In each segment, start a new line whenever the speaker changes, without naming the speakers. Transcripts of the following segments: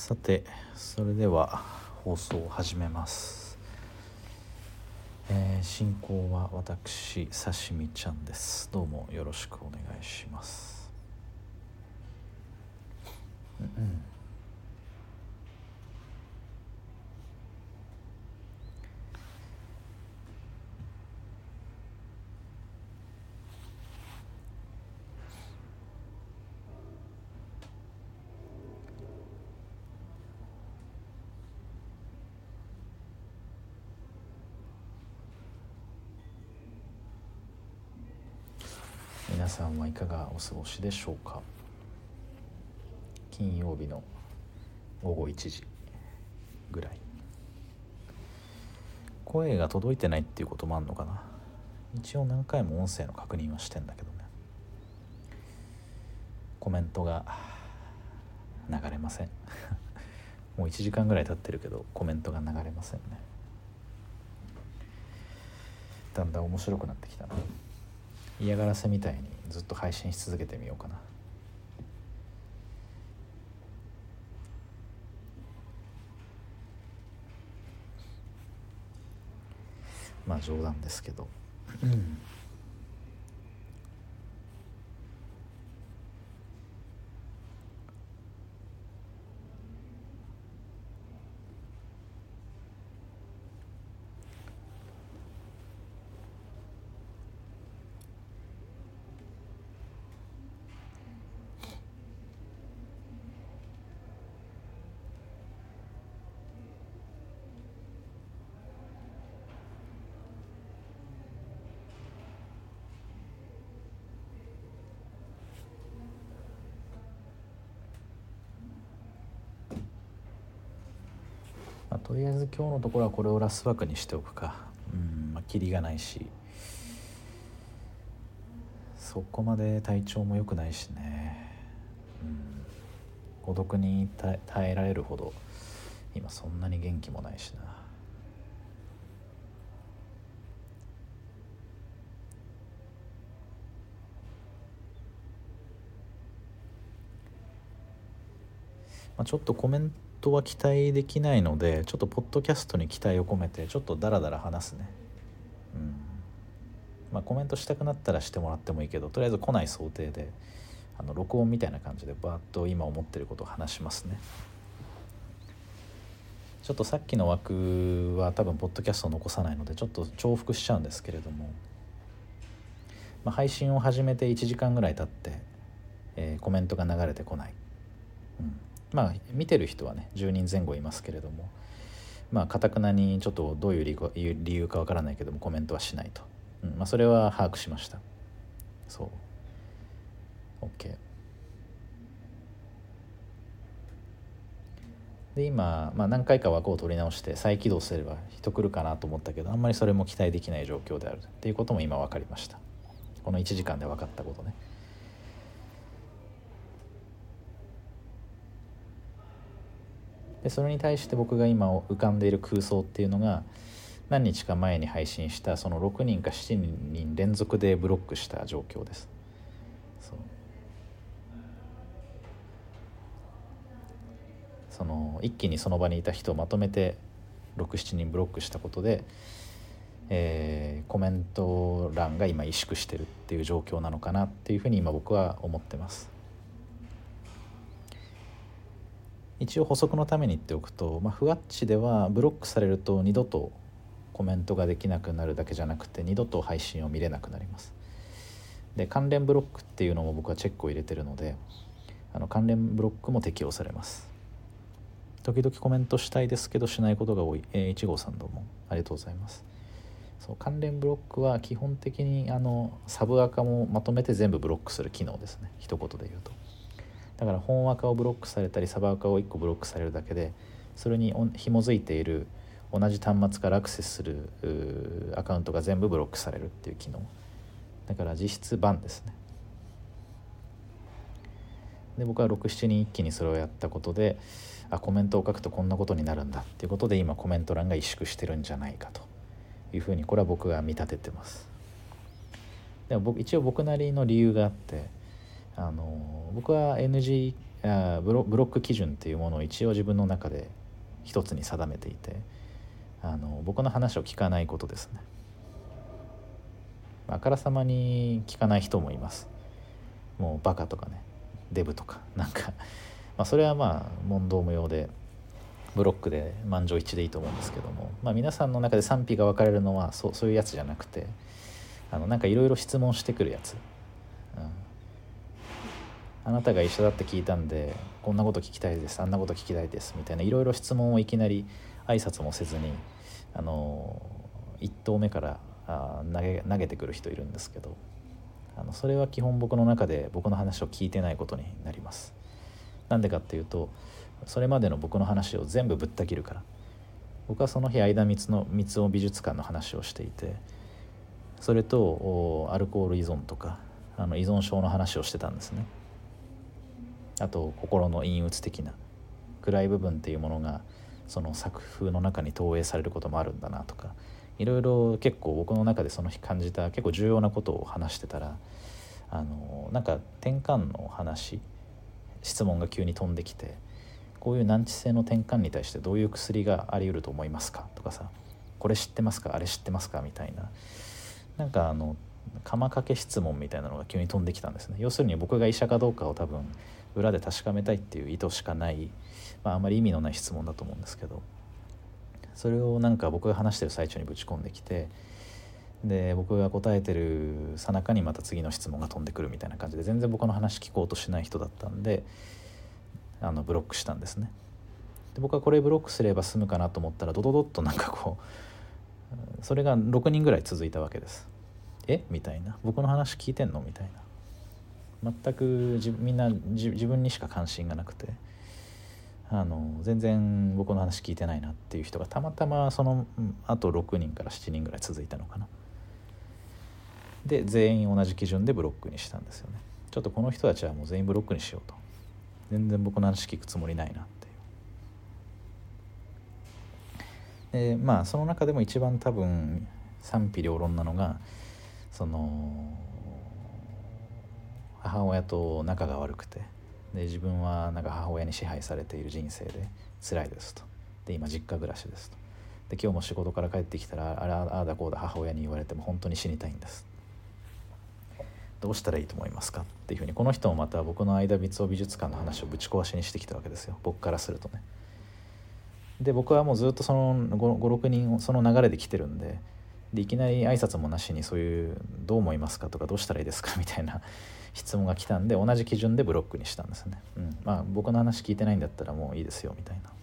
さて、それでは放送を始めます。進行は私刺身ちゃんです。どうもよろしくお願いします。皆さんはいかがお過ごしでしょうか。金曜日の午後1時ぐらい。声が届いてないっていうこともあるのかな。一応何回も音声の確認はしてんだけどね、コメントが流れませんもう1時間ぐらい経ってるけどコメントが流れませんね。だんだん面白くなってきたな。嫌がらせみたいにずっと配信し続けてみようかな。まあ冗談ですけどとりあえず今日のところはこれをラス枠にしておくか。キリがないし、そこまで体調も良くないしね。孤独に耐えられるほど今そんなに元気もないしな。ちょっとコメントは期待できないので、ちょっとポッドキャストに期待を込めてちょっとダラダラ話すね。コメントしたくなったらしてもらってもいいけど、とりあえず来ない想定で録音みたいな感じでバーッと今思ってることを話しますね。ちょっとさっきの枠は多分ポッドキャストを残さないのでちょっと重複しちゃうんですけれども、配信を始めて1時間ぐらい経って、コメントが流れてこない、見てる人はね10人前後いますけれども、かたくなにちょっとどういう理由かわからないけどもコメントはしないと、それは把握しました。そう OK で今、何回か枠を取り直して再起動すれば人来るかなと思ったけど、あんまりそれも期待できない状況であるっていうことも今分かりました。この1時間で分かったことね。でそれに対して僕が今浮かんでいる空想っていうのが、何日か前に配信したその6人か7人連続でブロックした状況です。その一気にその場にいた人をまとめて67人ブロックしたことで、コメント欄が今萎縮してるっていう状況なのかなっていうふうに今僕は思ってます。一応補足のために言っておくと、ふわっちではブロックされると二度とコメントができなくなるだけじゃなくて二度と配信を見れなくなります。で関連ブロックっていうのも僕はチェックを入れてるので、関連ブロックも適用されます。時々コメントしたいですけどしないことが多い、1号さんどうもありがとうございます。そう関連ブロックは基本的にサブアカもまとめて全部ブロックする機能ですね、一言で言うと。だから本アカをブロックされたりサブアカを1個ブロックされるだけで、それに紐づいている同じ端末からアクセスするアカウントが全部ブロックされるっていう機能だから実質バンですね。で僕は67人一気にそれをやったことで、コメントを書くとこんなことになるんだっていうことで今コメント欄が萎縮してるんじゃないかというふうにこれは僕が見立ててます。でも一応僕なりの理由があって、僕は NG ブロック基準っていうものを一応自分の中で一つに定めていて、僕の話を聞かないことですね。あからさまに聞かない人もいます。もうバカとかね、デブとかなんかそれは問答無用でブロックで満場一致でいいと思うんですけども、皆さんの中で賛否が分かれるのはそういうやつじゃなくて、なんかいろいろ質問してくるやつ、あなたが医者だって聞いたんでこんなこと聞きたいです、あんなこと聞きたいですみたいないろいろ質問をいきなり挨拶もせずに1投目から投げてくる人いるんですけど、それは基本僕の中で僕の話を聞いてないことになります。なんでかっていうと、それまでの僕の話を全部ぶった切るから。僕はその日相田光雄美術館の話をしていて、それとアルコール依存とか依存症の話をしてたんですね。あと心の陰鬱的な暗い部分っていうものがその作風の中に投影されることもあるんだなとか、いろいろ結構僕の中でその日感じた結構重要なことを話してたら、なんか転換の話、質問が急に飛んできて、こういう難治性の転換に対してどういう薬があり得ると思いますかとかさ、これ知ってますか、あれ知ってますかみたいな、なんか釜かけ質問みたいなのが急に飛んできたんですね。要するに僕が医者かどうかを多分裏で確かめたいっていう意図しかない、あんまり意味のない質問だと思うんですけど、それをなんか僕が話してる最中にぶち込んできて、で僕が答えてる最中にまた次の質問が飛んでくるみたいな感じで、全然僕の話聞こうとしない人だったんでブロックしたんですね。で僕はこれブロックすれば済むかなと思ったら、ドドドッとなんかこうそれが6人ぐらい続いたわけです。みたいな、僕の話聞いてんのみたいな、全くみんな自分にしか関心がなくて、全然僕の話聞いてないなっていう人がたまたまそのあと6人から7人ぐらい続いたのかな。で全員同じ基準でブロックにしたんですよね。ちょっとこの人たちはもう全員ブロックにしようと、全然僕の話聞くつもりないなっていう。でその中でも一番多分賛否両論なのが、その母親と仲が悪くて、で自分はなんか母親に支配されている人生で辛いですと。で今実家暮らしですと。で今日も仕事から帰ってきたらああだこうだ母親に言われても本当に死にたいんです、どうしたらいいと思いますかっていうふうに、この人もまた僕の相田光雄美術館の話をぶち壊しにしてきたわけですよ、僕からするとね。で僕はもうずっとその56人その流れで来てるんで、いきなり挨拶もなしにそういうどう思いますかとかどうしたらいいですかみたいな質問が来たんで、同じ基準でブロックにしたんですね。僕の話聞いてないんだったらもういいですよみたいな。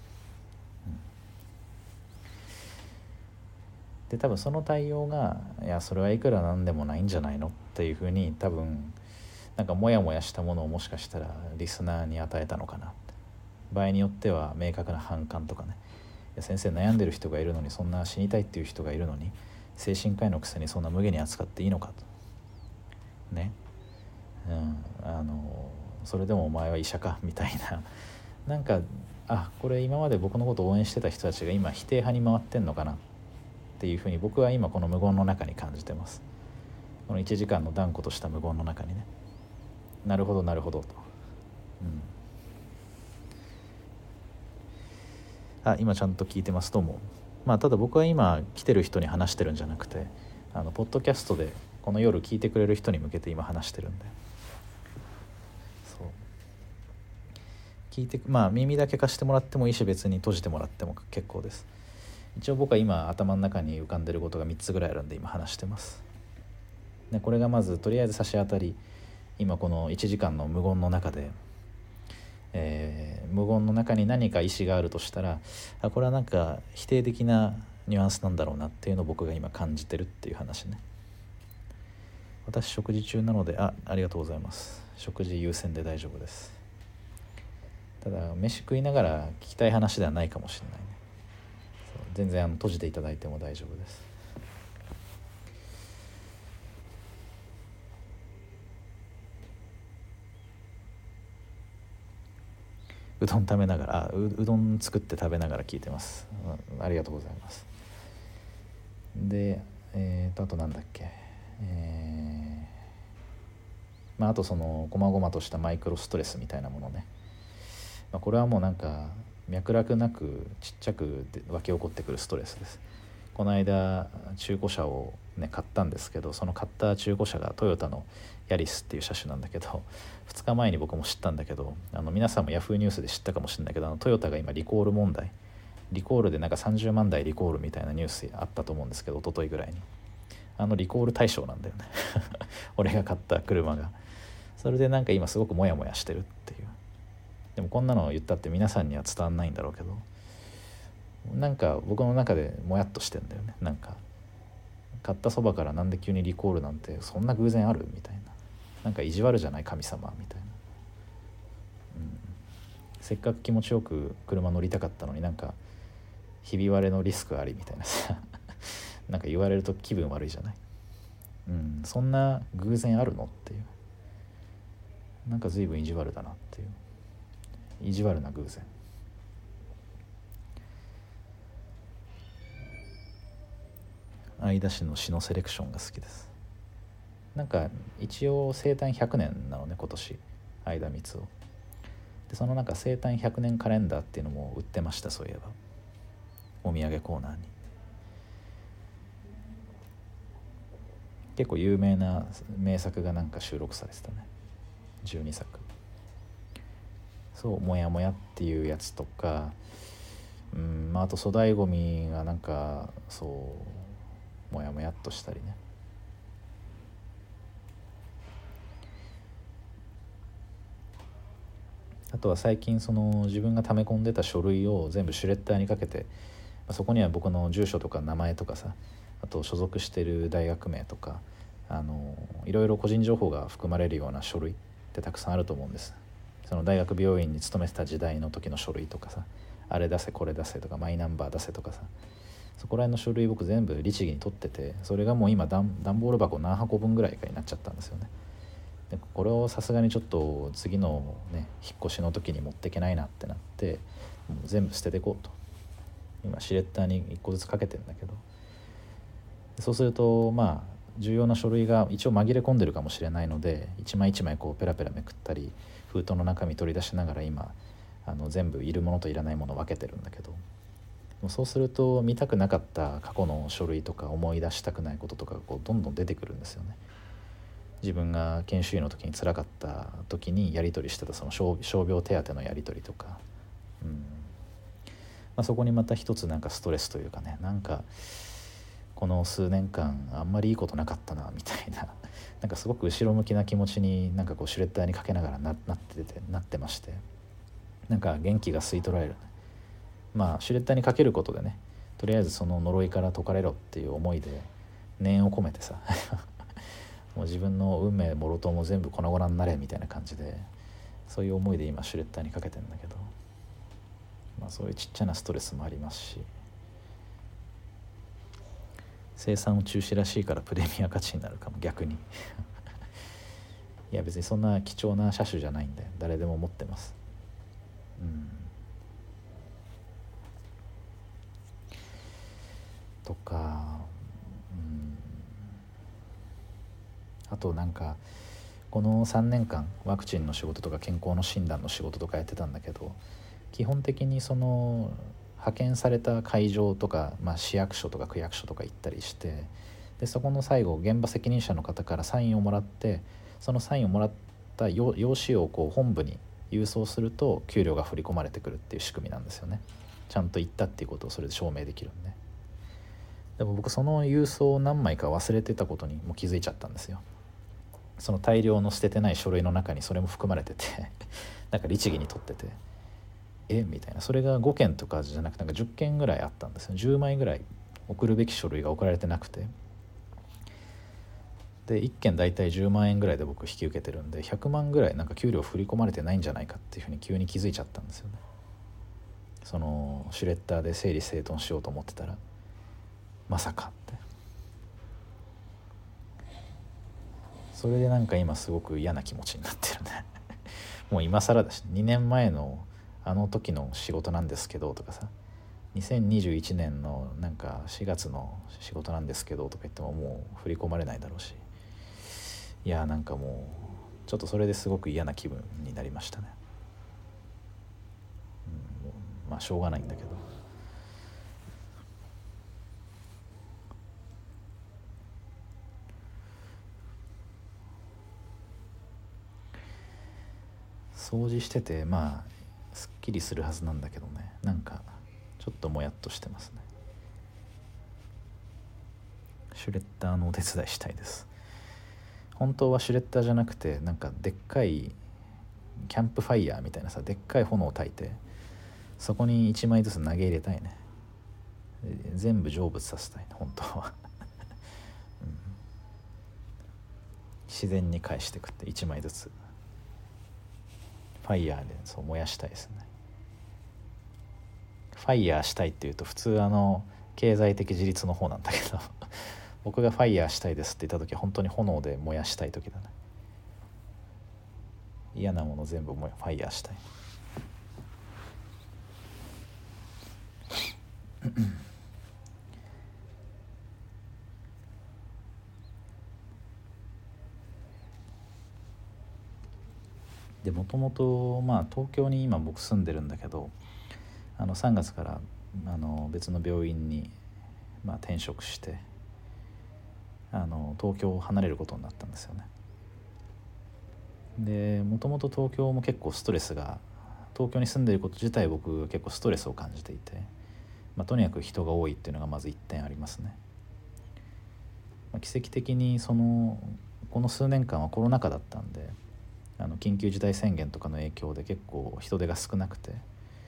で多分その対応が、いやそれはいくらなんでもないんじゃないのっていうふうに、多分なんかモヤモヤしたものをもしかしたらリスナーに与えたのかなって。場合によっては明確な反感とかね、いや先生悩んでる人がいるのに、そんな死にたいっていう人がいるのに精神科医のくせにそんな無下に扱っていいのかとね、それでもお前は医者かみたいな、なんかこれ今まで僕のことを応援してた人たちが今否定派に回ってんのかなっていうふうに、僕は今この無言の中に感じてます。この1時間の断固とした無言の中にね、なるほどなるほどと、今ちゃんと聞いてますと思う。ただ僕は今来てる人に話してるんじゃなくて、ポッドキャストでこの夜聞いてくれる人に向けて今話してるんで、そう聞いて耳だけ貸してもらってもいいし、別に閉じてもらっても結構です。一応僕は今頭の中に浮かんでることが3つぐらいあるんで今話してます。でこれがまずとりあえず差し当たり、今この1時間の無言の中で、無言の中に何か意思があるとしたら、これはなんか否定的なニュアンスなんだろうなっていうのを僕が今感じてるっていう話ね。私食事中なのでありがとうございます。食事優先で大丈夫です。ただ飯食いながら聞きたい話ではないかもしれないね。全然閉じていただいても大丈夫です。うどん食べながらうどん作って食べながら聞いてます。ありがとうございます。であとなんだっけ、あとその細々としたマイクロストレスみたいなものね、 これはもうなんか脈絡なくちっちゃく湧き起こってくるストレスです。この間中古車をね買ったんですけど、その買った中古車がトヨタのヤリスっていう車種なんだけど、2日前に僕も知ったんだけど、皆さんもヤフーニュースで知ったかもしれないけど、トヨタが今リコール問題、リコールでなんか30万台リコールみたいなニュースあったと思うんですけど、一昨日ぐらいにリコール対象なんだよね俺が買った車が。それでなんか今すごくモヤモヤしてるっていう。でもこんなの言ったって皆さんには伝わんないんだろうけど、なんか僕の中でもやっとしてんだよね。なんか買ったそばからなんで急にリコールなんてそんな偶然あるみたいな、なんか意地悪じゃない神様みたいな、せっかく気持ちよく車乗りたかったのになんかひび割れのリスクありみたいなさなんか言われると気分悪いじゃない。そんな偶然あるのっていう、なんか随分意地悪だなっていう、意地悪な偶然。相田氏の詩のセレクションが好きです。なんか一応生誕100年なのね今年、相田光雄で、そのなんか生誕100年カレンダーっていうのも売ってました。そういえばお土産コーナーに結構有名な名作がなんか収録されてたね、12作。そう「もやもや」っていうやつとか、あと粗大ごみがなんかそうもやもやっとしたりね。あとは最近その自分が溜め込んでた書類を全部シュレッダーにかけて、そこには僕の住所とか名前とかさ、あと所属してる大学名とかいろいろ個人情報が含まれるような書類ってたくさんあると思うんです。その大学病院に勤めてた時代の時の書類とかさ、あれ出せこれ出せとかマイナンバー出せとかさ、そこら辺の書類僕全部律儀に取ってて、それがもう今段ボール箱何箱分ぐらいかになっちゃったんですよね。でこれをさすがにちょっと次のね引っ越しの時に持っていけないなってなって、もう全部捨てていこうと今シュレッダーに1個ずつかけてんだけど、そうするとまあ重要な書類が一応紛れ込んでるかもしれないので、一枚一枚こうペラペラめくったり封筒の中身取り出しながら今全部いるものといらないものを分けてるんだけど、そうすると見たくなかった過去の書類とか思い出したくないこととかがこうどんどん出てくるんですよね。自分が研修医の時に辛かった時にやり取りしてたその傷病手当のやり取りとか、そこにまた一つなんかストレスというかね、なんかこの数年間あんまりいいことなかったなみたいななんかすごく後ろ向きな気持ちになんかこうシュレッダーにかけながらなってまして、なんか元気が吸い取られる、まあシュレッダーにかけることでね、とりあえずその呪いから解かれろっていう思いで念を込めてさもう自分の運命もろとも全部粉々になれみたいな感じで、そういう思いで今シュレッダーにかけてんだけど、そういうちっちゃなストレスもありますし、生産中止らしいからプレミア価値になるかも逆にいや別にそんな貴重な車種じゃないんで誰でも持ってます。とか、あとなんかこの3年間ワクチンの仕事とか健康の診断の仕事とかやってたんだけど、基本的にその派遣された会場とか、市役所とか区役所とか行ったりして、でそこの最後現場責任者の方からサインをもらって、そのサインをもらった用紙をこう本部に郵送すると給料が振り込まれてくるっていう仕組みなんですよね。ちゃんと行ったっていうことをそれで証明できるんで。でも僕その郵送を何枚か忘れてたことにも気づいちゃったんですよ。その大量の捨ててない書類の中にそれも含まれててなんか律儀に取っててみたいな、それが5件とかじゃなくてなんか10件ぐらいあったんですよ。10枚ぐらい送るべき書類が送られてなくて、で1件大体10万円ぐらいで僕引き受けてるんで、100万ぐらいなんか給料振り込まれてないんじゃないかっていうふうに急に気づいちゃったんですよね。そのシュレッダーで整理整頓しようと思ってたらまさかって、それでなんか今すごく嫌な気持ちになってるねもう今更だし、2年前のあの時の仕事なんですけどとかさ、2021年のなんか4月の仕事なんですけどとか言ってももう振り込まれないだろうし、いやなんかもうちょっとそれですごく嫌な気分になりましたね。 まあしょうがないんだけど。掃除しててまあすっきりするはずなんだけどね、なんかちょっともやっとしてますね。シュレッダーのお手伝いしたいです。本当はシュレッダーじゃなくて、なんかでっかいキャンプファイヤーみたいなさ、でっかい炎を焚いてそこに1枚ずつ投げ入れたいね。全部成仏させたいね本当は、うん、自然に返してくって1枚ずつファイヤーでそう燃やしたいですね。ファイヤーしたいっていうと普通経済的自立の方なんだけど僕がファイヤーしたいですって言った時は本当に炎で燃やしたい時だね。嫌なもの全部ファイヤーしたいでもともと東京に今僕住んでるんだけど、3月から別の病院に、転職して東京を離れることになったんですよね。でもともと東京も結構ストレスが、東京に住んでいること自体僕結構ストレスを感じていて、とにかく人が多いっていうのがまず1点ありますね。奇跡的にこの数年間はコロナ禍だったんで、緊急事態宣言とかの影響で結構人手が少なくて、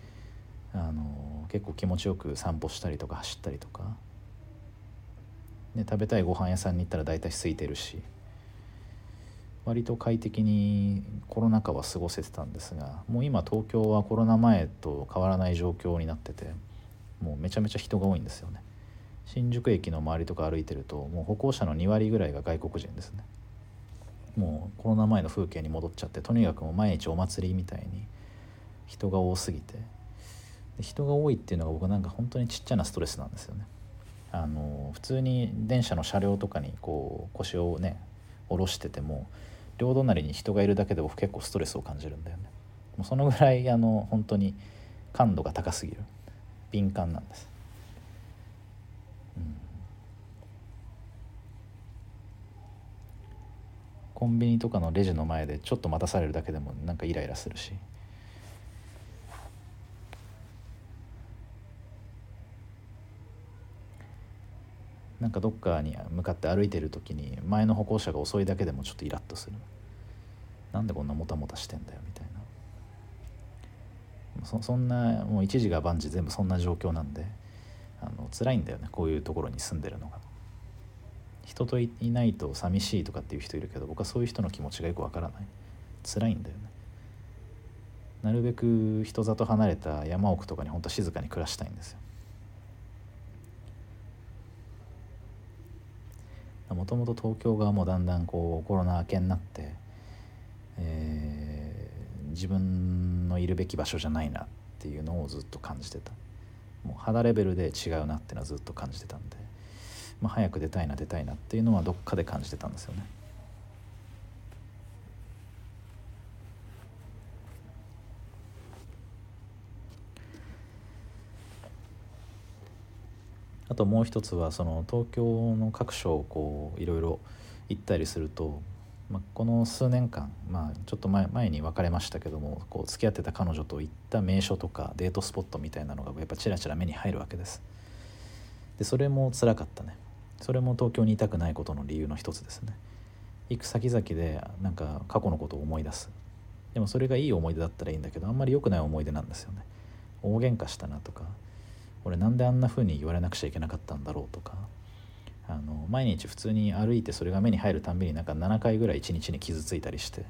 結構気持ちよく散歩したりとか走ったりとか、で食べたいご飯屋さんに行ったら大体空いてるし、割と快適にコロナ禍は過ごせてたんですが、もう今東京はコロナ前と変わらない状況になってて、もうめちゃめちゃ人が多いんですよね。新宿駅の周りとか歩いてるともう歩行者の2割ぐらいが外国人ですね。もうコロナ前の風景に戻っちゃって、とにかくもう毎日お祭りみたいに人が多すぎて、で人が多いっていうのが僕なんか本当にちっちゃなストレスなんですよね。普通に電車の車両とかにこう腰をね下ろしてても両隣に人がいるだけで僕結構ストレスを感じるんだよね。もうそのぐらい本当に感度が高すぎる、敏感なんです、うん、コンビニとかのレジの前でちょっと待たされるだけでもなんかイライラするし、なんかどっかに向かって歩いてる時に前の歩行者が遅いだけでもちょっとイラッとする。なんでこんなもたもたしてんだよみたいな。そんなもう一時が万事全部そんな状況なんで、辛いんだよねこういうところに住んでるのが。人といないと寂しいとかっていう人いるけど、僕はそういう人の気持ちがよくわからない。辛いんだよね。なるべく人里離れた山奥とかに本当静かに暮らしたいんですよ。もともと東京がもうだんだんこうコロナ明けになって、自分のいるべき場所じゃないなっていうのをずっと感じてた。もう肌レベルで違うなっていうのはずっと感じてたんで、早く出たいなっていうのはどっかで感じてたんですよね。あともう一つはその東京の各所をこういろいろ行ったりすると、この数年間、ちょっと前に別れましたけども、こう付き合ってた彼女と行った名所とかデートスポットみたいなのがやっぱチラチラ目に入るわけです。でそれも辛かったね。それも東京にいたくないことの理由の一つですね。行く先々でなんか過去のことを思い出す。でもそれがいい思い出だったらいいんだけど、あんまり良くない思い出なんですよね。大喧嘩したなとか、俺なんであんな風に言われなくちゃいけなかったんだろうとか、毎日普通に歩いてそれが目に入るたんびになんか7回ぐらい1日に傷ついたりして、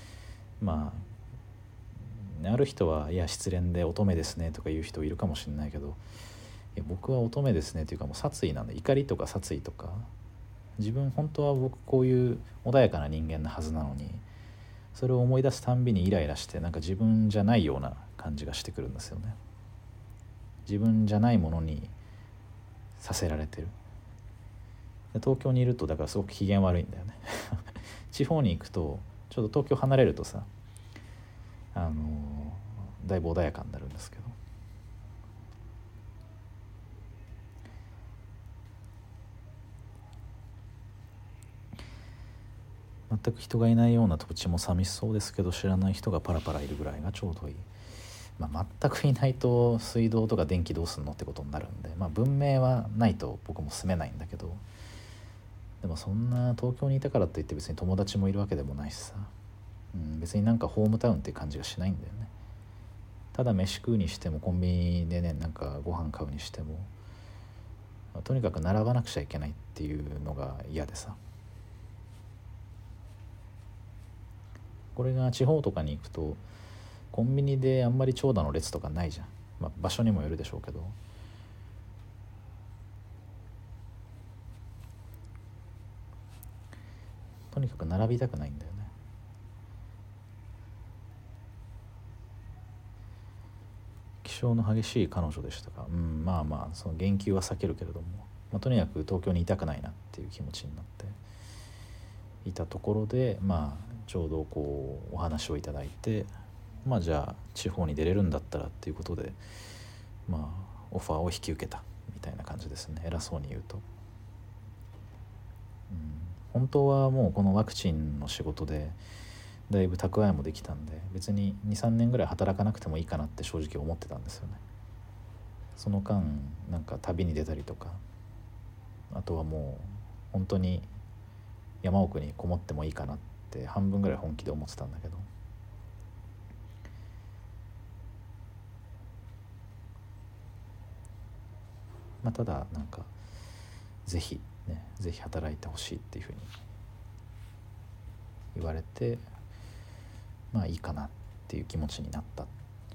ある人はいや失恋で乙女ですねとか言う人いるかもしれないけど、僕は乙女ですねというかもう殺意なんで、怒りとか殺意とか、自分本当は僕こういう穏やかな人間なはずなのに、それを思い出すたんびにイライラして、なんか自分じゃないような感じがしてくるんですよね。自分じゃないものにさせられてる。東京にいるとだからすごく機嫌悪いんだよね地方に行くとちょっと東京離れるとさ、だいぶ穏やかになるんですけど、 全く人がいないような土地も寂しそうですけど知らない人がパラパラいるぐらいがちょうどいい。全くいないと水道とか電気どうすんのってことになるんで、文明はないと僕も住めないんだけど、でもそんな東京にいたからといって別に友達もいるわけでもないしさ、別になんかホームタウンって感じがしないんだよね。ただ飯食うにしてもコンビニでねなんかご飯買うにしても、とにかく並ばなくちゃいけないっていうのが嫌でさ。これが地方とかに行くとコンビニであんまり長蛇の列とかないじゃん。場所にもよるでしょうけど、とにかく並びたくないんだよね。気性の激しい彼女でしたか。その言及は避けるけれども、とにかく東京にいたくないなっていう気持ちになっていたところで、ちょうどこうお話をいただいて、じゃあ地方に出れるんだったらっていうことで、オファーを引き受けたみたいな感じですね、偉そうに言うと。本当はもうこのワクチンの仕事でだいぶ蓄えもできたんで、別に 2,3 年ぐらい働かなくてもいいかなって正直思ってたんですよね。その間なんか旅に出たりとか、あとはもう本当に山奥にこもってもいいかなって半分ぐらい本気で思ってたんだけど、ただなんかぜひ働いてほしいっていうふうに言われて、いいかなっていう気持ちになった。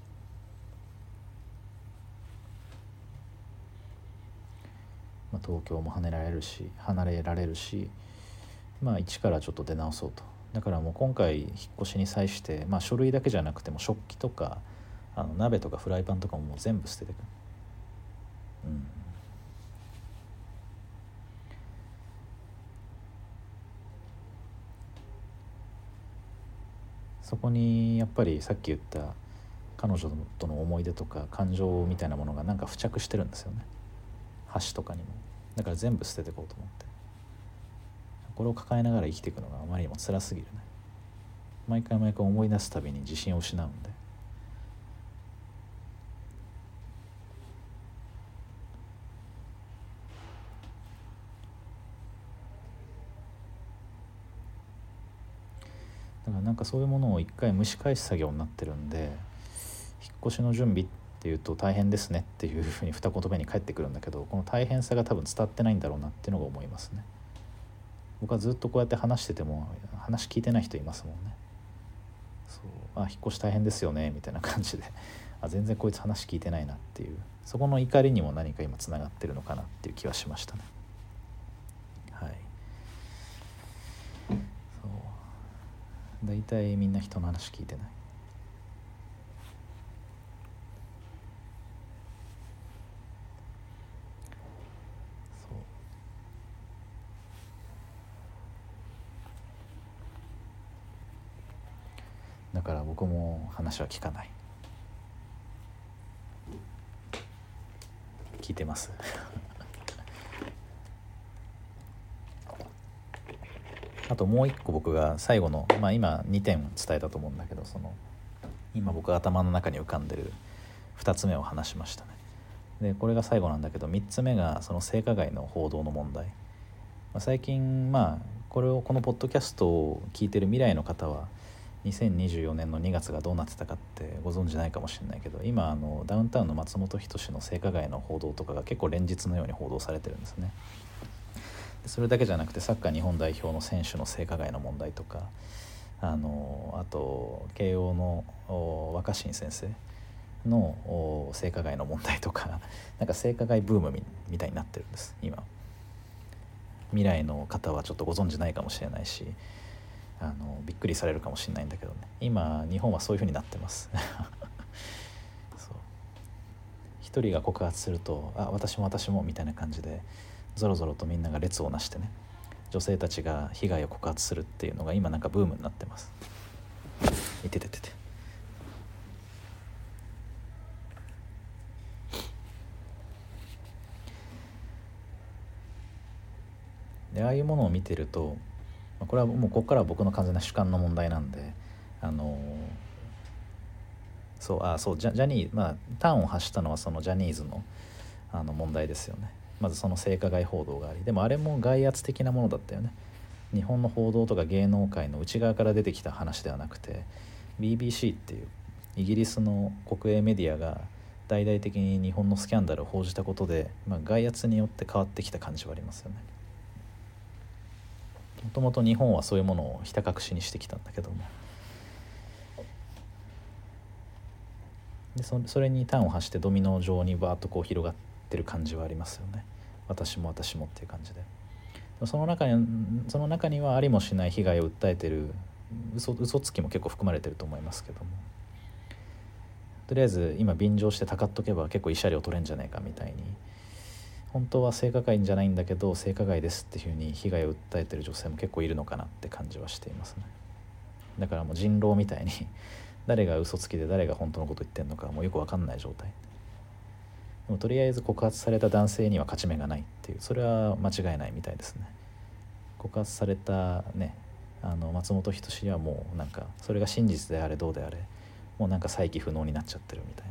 東京も離れられるし、一からちょっと出直そうと。だからもう今回引っ越しに際して、書類だけじゃなくても食器とか鍋とかフライパンとかももう全部捨ててく。そこにやっぱりさっき言った彼女との思い出とか感情みたいなものがなんか付着してるんですよね、箸とかにも。だから全部捨てていこうと思って、これを抱えながら生きていくのがあまりにも辛すぎるね。毎回思い出すたびに自信を失うんで。だからなんかそういうものを一回蒸し返す作業になってるんで、引っ越しの準備っていうと大変ですねっていうふうに二言目に返ってくるんだけど、この大変さが多分伝わってないんだろうなっていうのが思いますね。僕はずっとこうやって話してても話聞いてない人いますもんね。引っ越し大変ですよねみたいな感じで全然こいつ話聞いてないなっていう、そこの怒りにも何か今つながってるのかなっていう気はしましたね。はい。大体みんな人の話聞いてない。だから僕も話は聞かない。聞いてますあともう一個僕が最後の、今2点伝えたと思うんだけど、今僕が頭の中に浮かんでる2つ目を話しましたね。でこれが最後なんだけど、3つ目がその性加害の報道の問題。最近このポッドキャストを聞いてる未来の方は2024年の2月がどうなってたかってご存じないかもしれないけど、今ダウンタウンの松本人志の性加害の報道とかが結構連日のように報道されてるんですね。それだけじゃなくてサッカー日本代表の選手の性加害の問題とか、あと慶応の若新先生の性加害の問題とか、なんか性加害ブームみたいになってるんです今。未来の方はちょっとご存じないかもしれないし、びっくりされるかもしれないんだけどね、今日本はそういう風になってますそう一人が告発すると私もみたいな感じでぞろぞろとみんなが列をなしてね、女性たちが被害を告発するっていうのが今なんかブームになってます。いててててで、ああいうものを見てるとこれはもうここからは僕の完全な主観の問題なんで、そうジャニー、端を発したのはそのジャニーズの問題ですよね。まずその性加害報道があり、でもあれも外圧的なものだったよね。日本の報道とか芸能界の内側から出てきた話ではなくて、 BBC っていうイギリスの国営メディアが大々的に日本のスキャンダルを報じたことで、外圧によって変わってきた感じはありますよね。もともと日本はそういうものをひた隠しにしてきたんだけども、でそれに端を発してドミノ状にバーッとこう広がってる感じはありますよね。私も私もっていう感じで、その中にはありもしない被害を訴えてる嘘つきも結構含まれてると思いますけども、とりあえず今便乗してたかっとけば結構慰謝料取れんじゃないかみたいに、本当は性加害じゃないんだけど性加害ですっていうふうに被害を訴えてる女性も結構いるのかなって感じはしていますね。だからもう人狼みたいに誰が嘘つきで誰が本当のこと言ってんのかもうよく分かんない状態でも、とりあえず告発された男性には勝ち目がないっていう、それは間違いないみたいですね。告発されたね、松本人志はもうなんかそれが真実であれどうであれもうなんか再起不能になっちゃってるみたい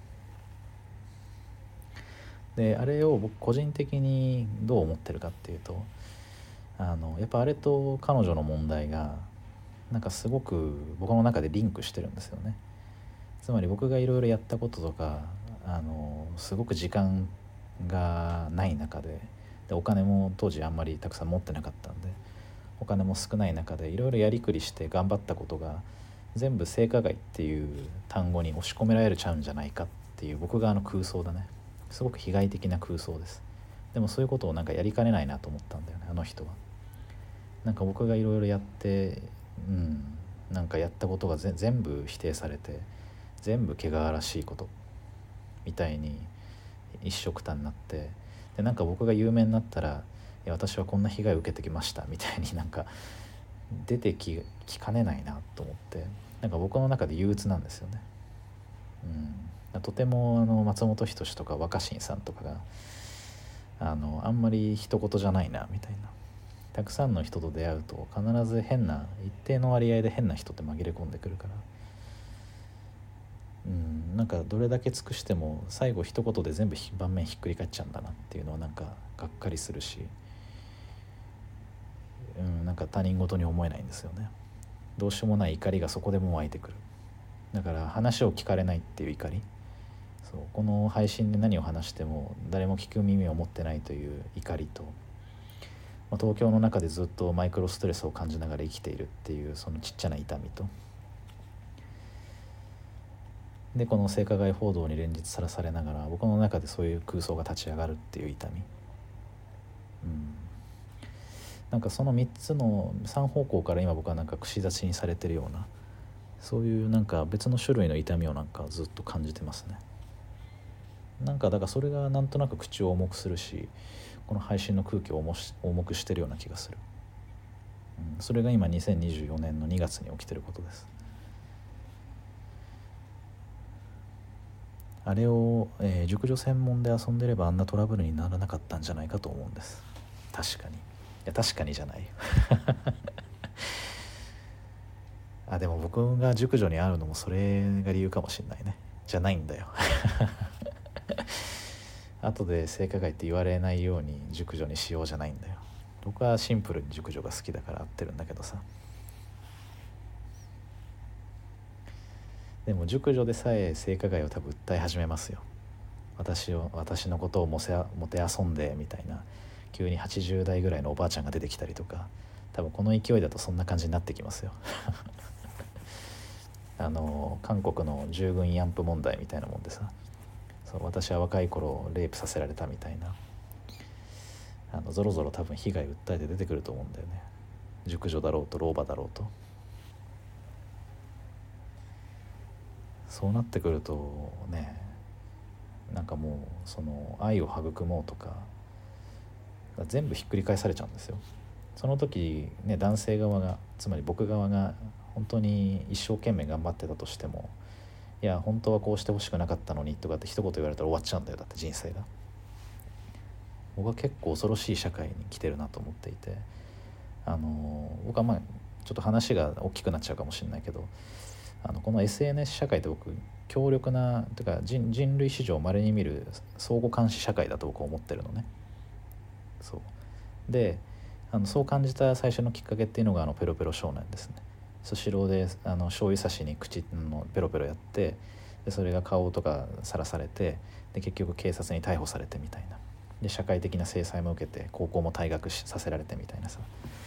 な。であれを僕個人的にどう思ってるかっていうと、やっぱあれと彼女の問題がなんかすごく僕の中でリンクしてるんですよね。つまり僕がいろいろやったこととかすごく時間がない中でお金も当時あんまりたくさん持ってなかったんで、お金も少ない中でいろいろやりくりして頑張ったことが全部性加害っていう単語に押し込められちゃうんじゃないかっていう僕側の空想だね。すごく被害的な空想です。でもそういうことをなんかやりかねないなと思ったんだよね、あの人は。なんか僕がいろいろやってなんかやったことが全部否定されて全部汚らしいことみたいに一緒くたになって、でなんか僕が有名になったら私はこんな被害を受けてきましたみたいになんか出てきかねないなと思って、なんか僕の中で憂鬱なんですよね。とても松本人志とか若新さんとかがあんまり一言じゃないなみたいな。たくさんの人と出会うと必ず一定の割合で変な人って紛れ込んでくるから、なんかどれだけ尽くしても最後一言で全部盤面ひっくり返っちゃうんだなっていうのはなんかがっかりするし、なんか他人事に思えないんですよね。どうしようもない怒りがそこでも湧いてくる。だから話を聞かれないっていう怒り、そうこの配信で何を話しても誰も聞く耳を持ってないという怒りと、東京の中でずっとマイクロストレスを感じながら生きているっていうそのちっちゃな痛みと、でこの性加害報道に連日さらされながら僕の中でそういう空想が立ち上がるっていう痛み、なんかその3方向から今僕はなんか串刺しにされてるような、そういうなんか別の種類の痛みをなんかずっと感じてますね。なんかだからそれがなんとなく口を重くするし、この配信の空気を重くしてるような気がする、それが今2024年の2月に起きてることです。あれを、熟女専門で遊んでればあんなトラブルにならなかったんじゃないかと思うんです。確かに。いや確かにじゃないでも僕が熟女に会うのもそれが理由かもしれないね。じゃないんだよ後で性加害って言われないように熟女にしようじゃないんだよ。僕はシンプルに熟女が好きだから会ってるんだけどさ。でも熟女でさえ性加害を多分訴え始めますよ。私のことをもてあそんでみたいな、急に80代ぐらいのおばあちゃんが出てきたりとか、多分この勢いだとそんな感じになってきますよ韓国の従軍慰安婦問題みたいなもんでさ、そう私は若い頃レイプさせられたみたいな、ぞろぞろ多分被害訴えて出てくると思うんだよね。熟女だろうと老婆だろうと。そうなってくるとね、なんかもうその愛を育もうとか全部ひっくり返されちゃうんですよ。その時ね、男性側がつまり僕側が本当に一生懸命頑張ってたとしても、いや本当はこうしてほしくなかったのにとかって一言言われたら終わっちゃうんだよ。だって人生が。僕は結構恐ろしい社会に来てるなと思っていて、 僕はちょっと話が大きくなっちゃうかもしれないけど、この SNS 社会って僕強力なというか人類史上稀に見る相互監視社会だと僕は思ってるのね。そうでそう感じた最初のきっかけっていうのがペロペロ少年ですね。スシローで醤油差しに口のペロペロやって、でそれが顔とかさらされて、で結局警察に逮捕されてみたいな、で社会的な制裁も受けて高校も退学させられてみたいなさ、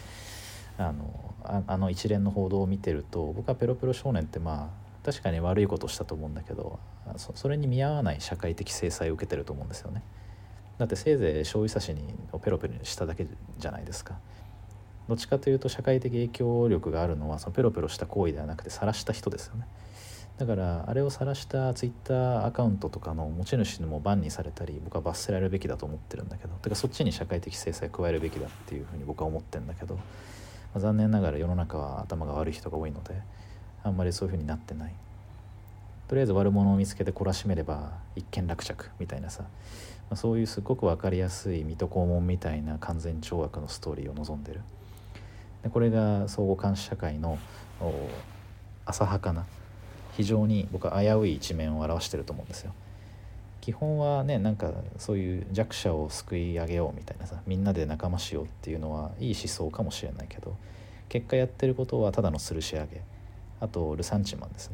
一連の報道を見てると、僕はペロペロ少年って確かに悪いことをしたと思うんだけど、それに見合わない社会的制裁を受けてると思うんですよね。だってせいぜい醤油差しにペロペロしただけじゃないですか。どっちかというと社会的影響力があるのはそのペロペロした行為ではなくて晒した人ですよね。だからあれを晒したツイッターアカウントとかの持ち主にもバンにされたり、僕は罰せられるべきだと思ってるんだけど、てかそっちに社会的制裁を加えるべきだっていうふうに僕は思ってるんだけど、残念ながら世の中は頭が悪い人が多いので、あんまりそういうふうになってない。とりあえず悪者を見つけて懲らしめれば一件落着みたいなさ、そういうすごく分かりやすい水戸黄門みたいな完全懲悪のストーリーを望んでる。でこれが相互監視社会の浅はかな、非常に僕は危うい一面を表してると思うんですよ。基本はね、なんかそういう弱者を救い上げようみたいなさ、みんなで仲間しようっていうのはいい思想かもしれないけど、結果やってることはただの吊るし上げ、あとルサンチマンですね。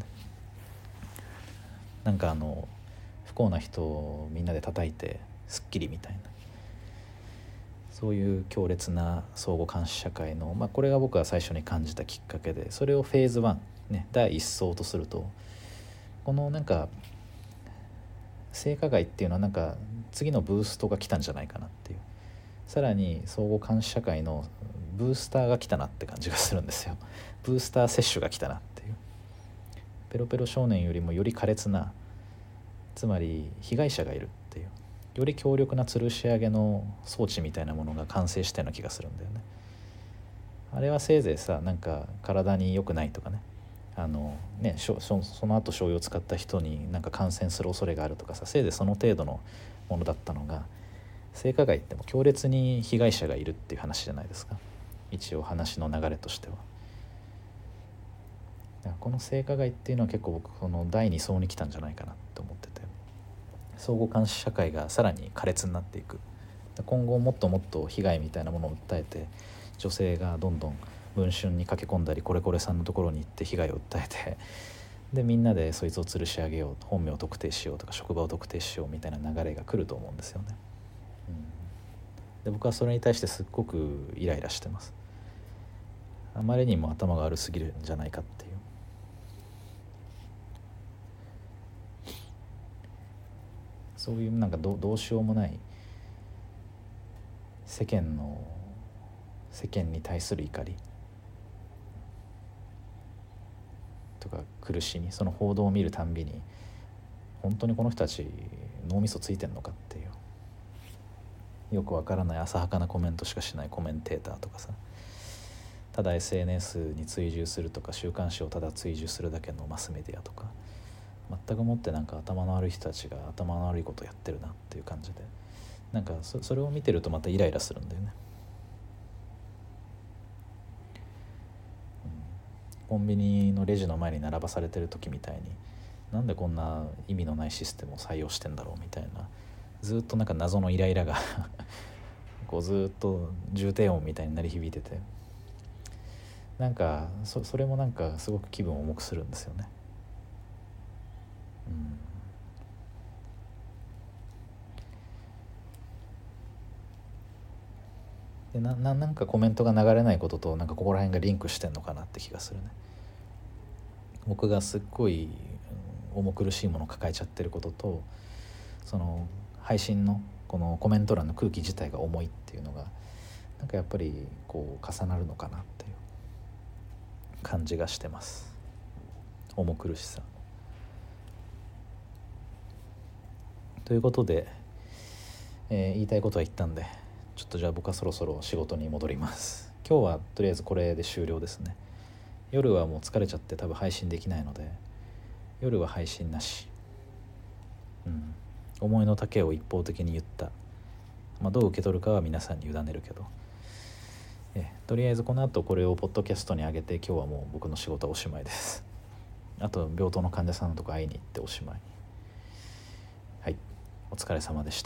なんか不幸な人をみんなで叩いてスッキリみたいな、そういう強烈な相互監視社会の、これが僕が最初に感じたきっかけで、それをフェーズ1、ね、第一層とすると、このなんか性加害っていうのはなんか次のブーストが来たんじゃないかなっていう、さらに相互監視社会のブースターが来たなって感じがするんですよ。ブースター接種が来たなっていう。ペロペロ少年よりもより苛烈な、つまり被害者がいるっていう、より強力な吊るし上げの装置みたいなものが完成したような気がするんだよね。あれはせいぜいさ、なんか体に良くないとかね、その後醤油を使った人になんか感染する恐れがあるとかさ、せいぜいその程度のものだったのが、性加害っても強烈に被害者がいるっていう話じゃないですか、一応話の流れとしては。だからこの性加害っていうのは結構僕この第2層に来たんじゃないかなって思ってて、相互監視社会がさらに苛烈になっていく。今後もっともっと被害みたいなものを訴えて、女性がどんどん文春に駆け込んだり、これこれさんのところに行って被害を訴えて、でみんなでそいつを吊るし上げよう、本名を特定しようとか職場を特定しようみたいな流れが来ると思うんですよね。で僕はそれに対してすっごくイライラしてます。あまりにも頭が悪すぎるんじゃないかっていう。そういうなんかどうしようもない世間に対する怒りとか苦しみ、その報道を見るたんびに、本当にこの人たち脳みそついてんのかっていう、よくわからない浅はかなコメントしかしないコメンテーターとかさ、ただ SNS に追従するとか週刊誌をただ追従するだけのマスメディアとか、全くもってなんか頭の悪い人たちが頭の悪いことをやってるなっていう感じで、なんかそれを見てるとまたイライラするんだよね。コンビニのレジの前に並ばされてる時みたいに、なんでこんな意味のないシステムを採用してんだろうみたいな、ずっとなんか謎のイライラがこうずっと重低音みたいに鳴り響いてて、なんかそれもなんかすごく気分を重くするんですよね。でなんかコメントが流れないこととなんかここら辺がリンクしてんのかなって気がするね。僕がすっごい重苦しいものを抱えちゃってることと、その配信のこのコメント欄の空気自体が重いっていうのが、なんかやっぱりこう重なるのかなっていう感じがしてます。重苦しさということで、言いたいことは言ったんで、ちょっとじゃあ僕はそろそろ仕事に戻ります。今日はとりあえずこれで終了ですね。夜はもう疲れちゃって多分配信できないので、夜は配信なし。思いの丈を一方的に言った、どう受け取るかは皆さんに委ねるけど、 とりあえずこの後これをポッドキャストに上げて、今日はもう僕の仕事はおしまいです。あと病棟の患者さんのとこ会いに行っておしまい。はい、お疲れ様でした。